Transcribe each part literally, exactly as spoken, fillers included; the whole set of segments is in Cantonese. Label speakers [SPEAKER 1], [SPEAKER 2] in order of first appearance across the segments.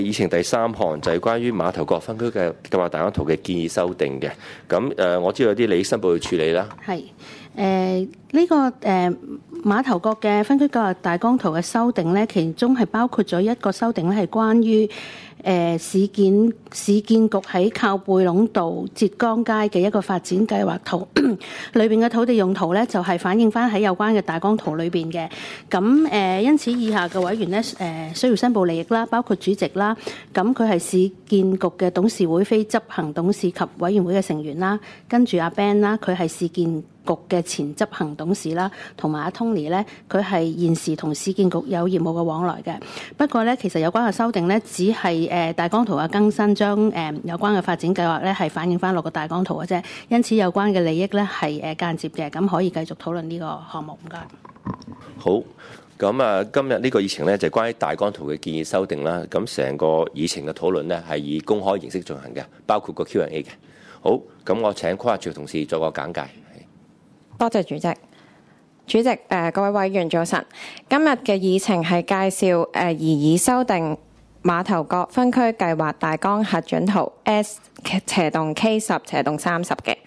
[SPEAKER 1] 議程第三項就係關於馬頭角分區嘅計劃大綱圖嘅建議修訂嘅。咁誒，我知道有啲利益申報要處理啦。
[SPEAKER 2] 係誒呢個誒、呃、馬頭角嘅分區計劃大綱圖嘅修訂咧，其中係包括咗一個修訂咧，係關於誒、呃、市建市建局喺靠背壟道浙江街嘅一個發展計劃圖裏邊嘅土地用途咧，就係、是、反映翻喺有關嘅大綱圖裏邊嘅。咁誒、呃，因此以下嘅委員咧誒、呃、需要申報利益啦，包括主席啦，咁佢係市建局嘅董事會非執行董事及委員會嘅成員啦，跟住阿 Ben 啦，佢係市建局嘅前執行董事啦，同埋阿 Tony 咧，佢係現時同市建局有業務嘅往來嘅。不過咧，其實有關嘅修訂咧，只係誒大綱圖嘅更新，將誒有關嘅發展計劃咧係反映翻落個大綱圖嘅啫。因此有關嘅利益咧係誒間接嘅，咁可以繼續討論呢個項目。唔該。
[SPEAKER 1] 好。咁啊，今日呢個議程咧就係關於大綱圖嘅建議修訂啦。咁成個議程嘅討論咧係以公開形式進行嘅，包括個 Q and A 嘅。好，咁我請規劃處嘅同事作個簡介。
[SPEAKER 3] 多謝主席。主席，誒、呃、各位委員早晨。今日嘅議程係介紹誒擬議修訂馬頭角分區計劃大綱核准圖 S 斜洞 K 十斜洞三十嘅。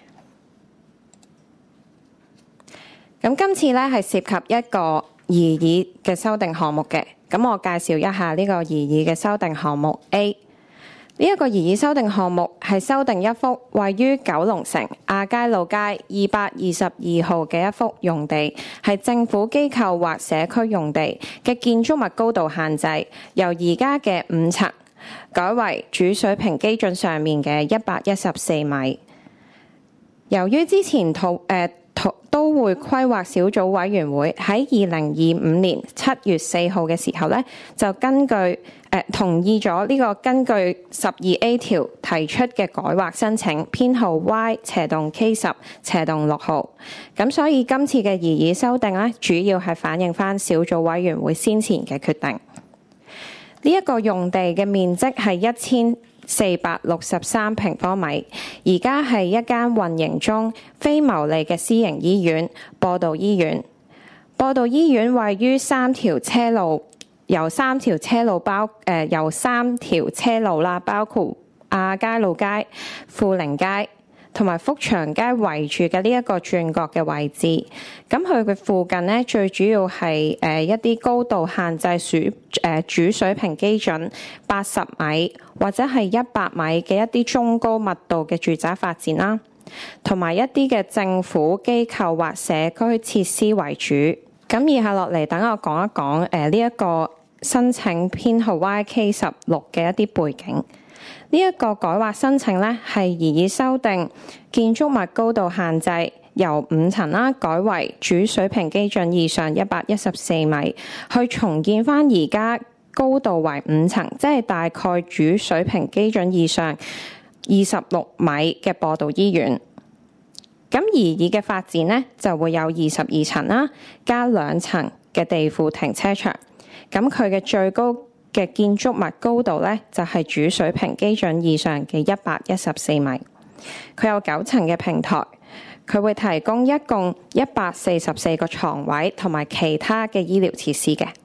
[SPEAKER 3] 咁今次咧係涉及一個擬議嘅修訂項目嘅，咁我介紹一下呢個擬議嘅修訂項目 A。呢一個擬議修訂項目係修訂一幅位於九龍城亞皆老街二百二十二號嘅一幅用地，係政府機構或社區用地嘅建築物高度限制，由而家嘅五層改為主水平基準上面嘅一百一十四米。由於之前土誒、呃都會規劃小組委員會喺二零二五年七月四號嘅時候咧，就根據誒、呃、同意咗呢個根據十二 A 條提出嘅改劃申請編號 Y 斜洞 K 十斜洞六號。咁所以今次嘅擬議修訂咧，主要係反映翻小組委員會先前嘅決定。呢、這、一個用地嘅面積係一千四百六十三平方米，而家係一間運營中非牟利嘅私營醫院——播道醫院。播道醫院位於三條車路，由三條車路包誒、呃、由三條車路啦，包括亞皆老街、富寧街同埋福祥街圍住嘅呢一個轉角嘅位置。咁佢嘅附近呢，最主要係誒、呃、一啲高度限制主誒、呃、主水平基準八十米或者係一百米嘅一啲中高密度嘅住宅發展啦，同埋一啲嘅政府機構或社區設施為主。咁以下落嚟，等我講一講誒呢一個申請編號 Y K 十六嘅一啲背景。呢、這、一個改劃申請咧，係擬議修訂建築物高度限制，由五層啦改為主水平基準以上一百一十四米，去重建翻而家高度為五層，即係大概主水平基準以上二十六米嘅播道醫院。咁擬議嘅發展呢，就會有二十二層啦，加兩層嘅地庫停車場。咁佢嘅最高嘅建築物高度咧，就係主水平基準以上嘅一百一十四米。佢有九層嘅平台，佢會提供一共一百四十四個床位同埋其他嘅醫療設施嘅。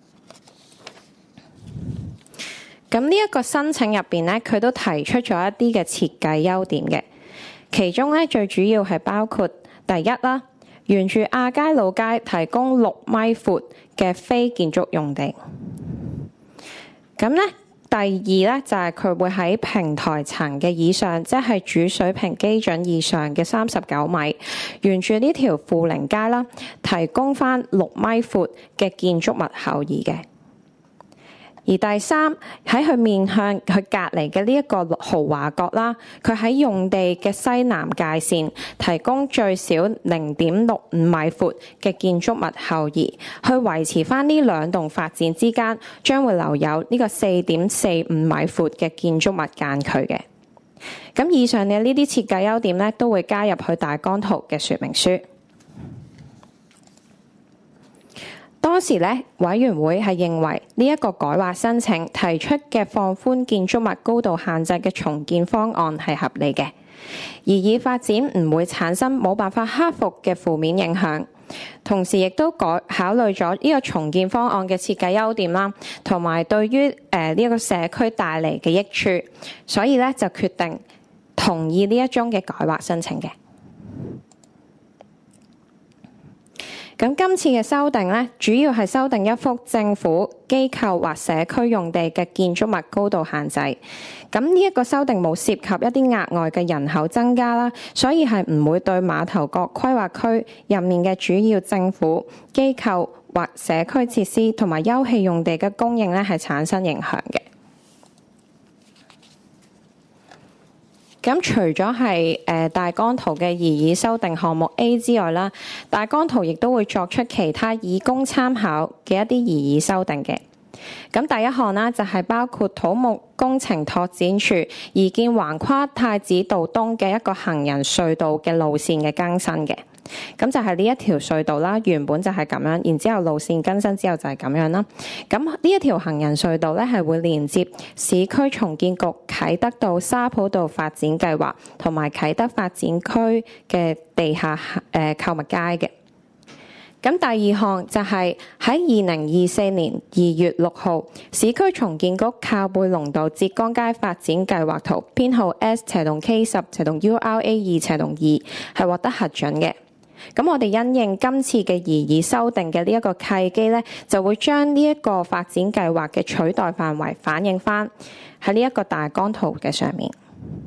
[SPEAKER 3] 咁呢一個申請入邊咧，佢都提出咗一啲嘅設計優點嘅，其中咧最主要係包括第一啦，沿住亞皆老街提供六米闊嘅非建築用地。咁咧，第二咧就係、是、佢會喺平台層嘅以上，即係主水平基準以上嘅三十九米，沿住呢條富寧街啦，提供翻六米闊嘅建築物後移嘅。而第三喺佢面向佢隔離嘅呢一個豪華閣啦，佢喺用地嘅西南界線提供最少零點六五米闊嘅建築物後移，去維持翻呢兩棟發展之間將會留有呢個四點四五米闊嘅建築物間距嘅。咁以上嘅呢啲設計優點咧，都會加入去大綱圖嘅說明書。當時咧，委員會係認為呢一個改劃申請提出嘅放寬建築物高度限制嘅重建方案係合理嘅， 擬議發展唔會產生冇辦法克服嘅負面影響。同時亦都改考慮咗呢個重建方案嘅設計優點啦，同埋對於誒呢一個社區帶嚟嘅益處，所以咧就決定同意呢一宗嘅改劃申請嘅。咁今次嘅修訂咧，主要係修訂一幅政府機構或社區用地嘅建築物高度限制。咁呢一個修訂冇涉及一啲額外嘅人口增加啦，所以係唔會對馬頭角規劃區入面嘅主要政府機構或社區設施同埋休憩用地嘅供應咧係產生影響嘅。咁除咗係誒大綱圖嘅擬議修訂項目 A 之外啦，大綱圖亦都會作出其他以供參考嘅一啲擬議修訂嘅。咁第一項啦，就係包括土木工程拓展處擬建橫跨太子道東嘅一個行人隧道嘅路線嘅更新嘅。咁就係呢一條隧道啦，原本就係咁樣，然之後路線更新之後就係咁樣啦。咁呢一條行人隧道咧，係會連接市區重建局啟德道沙浦道發展計劃同埋啟德發展區嘅地下誒購物街嘅。咁第二項就係喺二零二四年二月六號，市區重建局靠背龍道浙江街發展計劃圖編號 S 斜洞 K 十 斜洞 U R A 二斜洞二係獲得核准嘅。咁我哋因應今次嘅擬議修訂嘅呢一個契機咧，就會將呢一個發展計劃嘅取代範圍反映翻喺呢一個大綱圖嘅上面。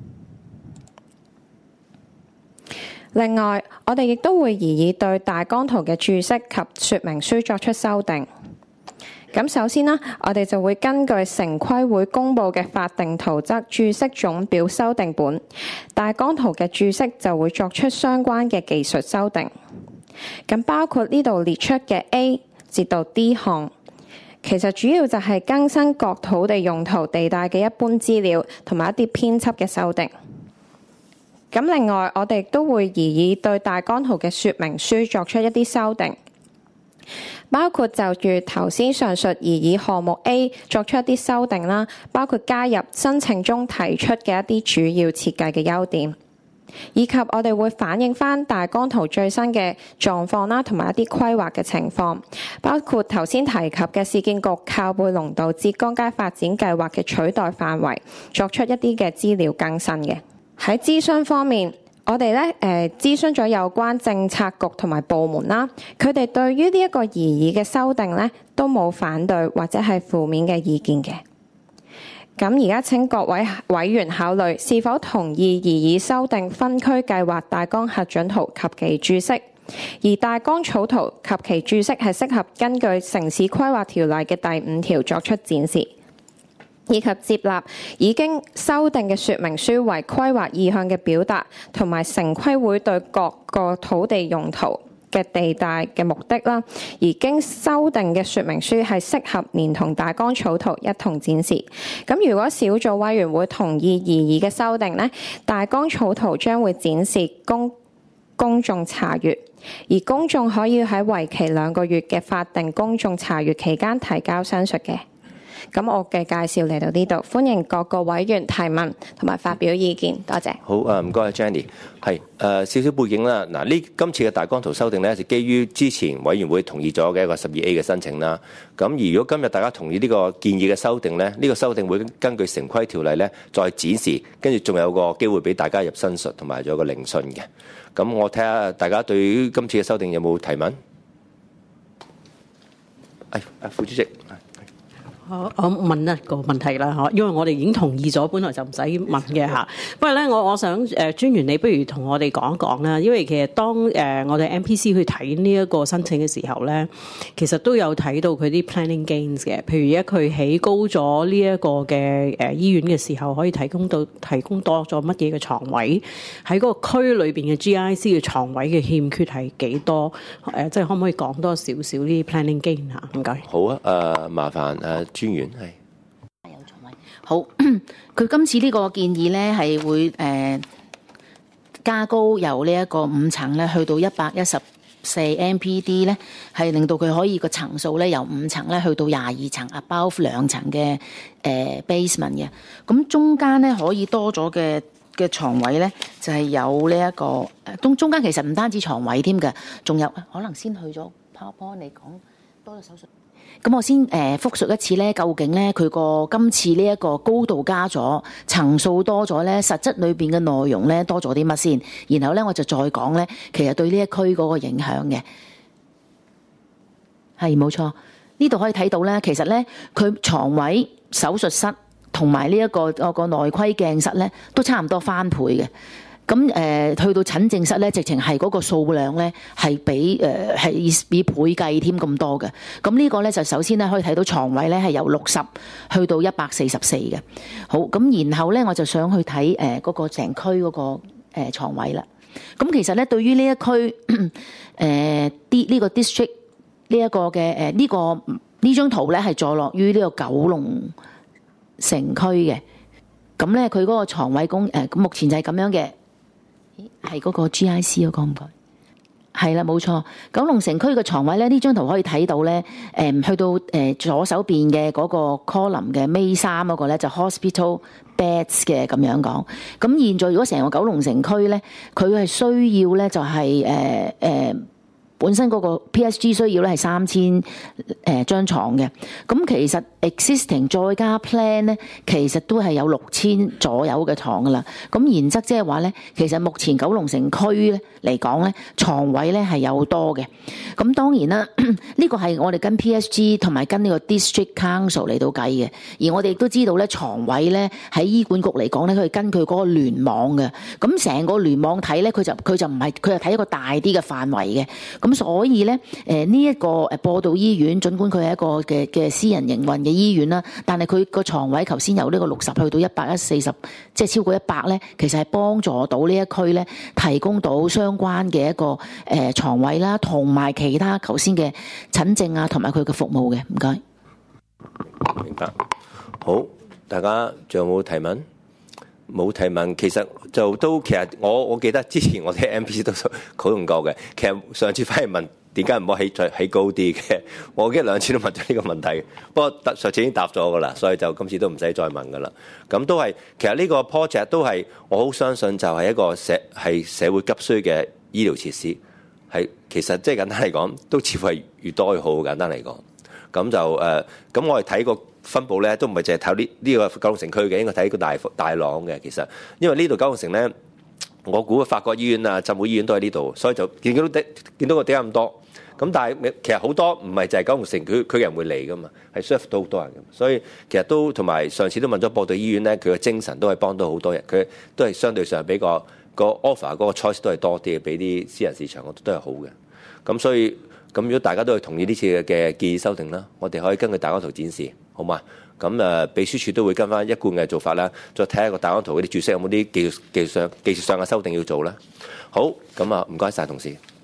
[SPEAKER 3] 另外，我哋亦都會擬議對大綱圖嘅註釋及說明書作出修訂。咁首先啦，我哋就會根據城規會公佈嘅法定圖則註釋總表修訂本，大綱圖嘅註釋就會作出相關嘅技術修訂。咁包括呢度列出嘅 A 至到 D 項，其實主要就係更新各土地用途地帶嘅一般資料同埋一啲編輯嘅修訂。咁另外，我哋都會擬議對大綱圖嘅說明書作出一啲修訂。包括就住頭先上述擬議項目 A 作出一啲修訂啦，包括加入申請中提出嘅一啲主要設計嘅優點，以及我哋會反映翻大綱圖最新嘅狀況啦，同埋一啲規劃嘅情況，包括頭先提及嘅市建局靠背龍道浙江街發展計劃嘅取代範圍，作出一啲嘅資料更新嘅。喺諮詢方面，我哋咧誒諮詢咗有關政策局同埋部門啦，佢哋對於呢一個擬議嘅修訂咧都冇反對或者係負面嘅意見嘅。咁而家請各位委員考慮是否同意擬議修訂分區計劃大綱核准圖及其註釋，而大綱草圖及其註釋係適合根據城市規劃條例嘅第五條作出展示，以及接納已經修訂嘅說明書為規劃意向嘅表達，同埋城規會對各個土地用途嘅地帶嘅目的啦。而經修訂嘅說明書係適合連同大綱草圖一同展示。咁如果小組委員會同意擬議嘅修訂呢，大綱草圖將會展示公公眾查閱，而公眾可以喺為期兩個月嘅法定公眾查閱期間提交申述嘅。咁我嘅介紹嚟到呢度，歡迎各個委員提問同埋發表意見，多謝。
[SPEAKER 1] 好啊，唔該 Jenny。係誒少少背景啦。嗱，呢今次嘅大綱圖修訂咧，就基於之前委員會同意咗嘅一個十二 A 嘅申請啦。咁而如果今日大家同意呢個建議嘅修訂咧，呢、呢個修訂會根據城規條例咧再展示，跟住仲有個機會俾大家入申述同埋仲有個聆訊嘅。咁我睇下大家對於今次嘅修訂有冇提問？誒，阿副主席。
[SPEAKER 4] 我我問一個問題啦，嗬，因為我哋已經同意咗，本來就唔使問嘅嚇。不過咧，我我想誒專員，你不如同我哋講一講啦。因為其實當誒我哋 M P C 去睇呢一個申請嘅時候咧，其實都有睇到佢啲 planning gains 嘅。譬如而家佢起高咗呢一個嘅誒醫院嘅時候，可以提供到提供多咗乜嘢嘅床位，喺嗰個區裏邊嘅 G I C 嘅床位嘅欠缺係幾多？誒，即係可唔可以講多少少啲 planning gain 嚇？唔該。
[SPEAKER 1] 好啊，誒麻煩誒。專員係
[SPEAKER 5] 有床位好，佢今次呢個建議咧係會誒、呃、加高由呢一個五層咧去到一百一十四 M P D 咧，係令到佢可以個層數咧由五層咧去到廿二層 above 兩層嘅誒 basement 嘅。咁中間咧可以多咗嘅嘅床位咧，就係、是、有呢、這、一個中中間其實唔單止床位添嘅，仲有可能先去咗 PowerPoint 嚟講多咗手術。咁我先誒、呃、複述一次咧，究竟咧佢個今次呢一個高度加咗，層數多咗咧，實質裏邊嘅內容咧多咗啲乜先？然後咧我就再講咧，其實對呢一區嗰個影響嘅係冇錯。呢度可以睇到咧，其實咧佢床位、手術室同埋呢一個個個內窺鏡室咧，都差唔多翻倍嘅。咁誒、呃、去到診症室咧，直情係嗰個數量咧係比誒係、呃、以以倍計添咁多嘅。咁呢個咧就首先咧可以睇到床位咧係由六十去到一百四十四嘅。好，咁然後咧我就想去睇誒嗰個成區嗰個誒牀位啦。咁其實咧對於呢一區誒啲呢個 district 呢一個嘅誒呢個呢張圖咧係坐落於呢個九龍城區嘅。咁咧佢嗰個牀位供誒、呃、目前就係咁樣嘅。係嗰個 G I C 嗰個唔該，係啦冇錯。九龍城區嘅床位咧，呢張圖可以睇到咧，誒、嗯、去到誒、呃、左手邊嘅嗰個 column 嘅尾三嗰個咧就 hospital beds 嘅咁樣講。咁現在如果成個九龍城區咧，佢係需要咧就係誒誒本身嗰個 P S G 需要咧係三千誒張床嘅。咁其實 existing 再加 plan 咧，其實都係有六千左右嘅床噶啦。咁然則即係話咧，其實目前九龍城區咧嚟講咧，床位咧係有多嘅。咁當然啦，呢個係我哋跟 P S G 同埋跟呢個 District Council 嚟到計嘅。而我哋亦都知道咧，床位咧喺醫管局嚟講咧，佢係根據嗰個聯網嘅。咁成個聯網睇咧，佢就佢就唔係佢係睇一個大啲嘅範圍嘅。咁所以咧，誒呢一個誒播道醫院，儘管佢係一個嘅嘅私人營運嘅醫院啦，但係佢個床位頭先由呢個六十去到一百一四十，即係超過一百咧，其實係幫助到呢一區咧，提供到相關嘅一個誒牀位啦，同埋其他頭先嘅診症啊，同埋佢嘅服務嘅。唔該。
[SPEAKER 1] 明白。好，大家仲有冇提問？冇提問，其實就都其實我我記得之前我哋 M P C 都討論過嘅。其實上次反而問點解唔可以起再起高啲嘅，我記得兩次都問咗呢個問題。不過上次已經答咗㗎啦，所以就今次都唔使再問㗎啦。咁都係其實呢個 project 都係我好相信就係一個社係社會急需嘅醫療設施，係其實即係簡單嚟講，都似乎係越多越好。簡單嚟講，咁就誒，咁、呃、我哋睇個分佈咧，都唔係淨係睇呢呢個九龍城區嘅，應該睇個大大朗嘅。其實因為呢度九龍城咧，我估法國醫院啊、浸會醫院都喺呢度，所以就見到啲見到個點解咁多。咁但係其實好多唔係就係九龍城區區嘅人會嚟噶嘛，係 serve 到好多人嘅。所以其實都同埋上次都問咗播道醫院咧，佢嘅精神都係幫到好多人，佢都係相對上比個個 offer 嗰個 choice 都係多啲嘅，比啲私人市場我覺得都係好嘅。咁所以咁如果大家都係同意呢次嘅建議修訂啦，我哋可以根據大綱圖展示，好嘛？咁誒，秘書處都會跟翻一貫嘅做法啦，再睇下個大綱圖嗰啲註釋有冇啲技術技術上技術上嘅修訂要做啦。好，咁啊，唔該晒同事。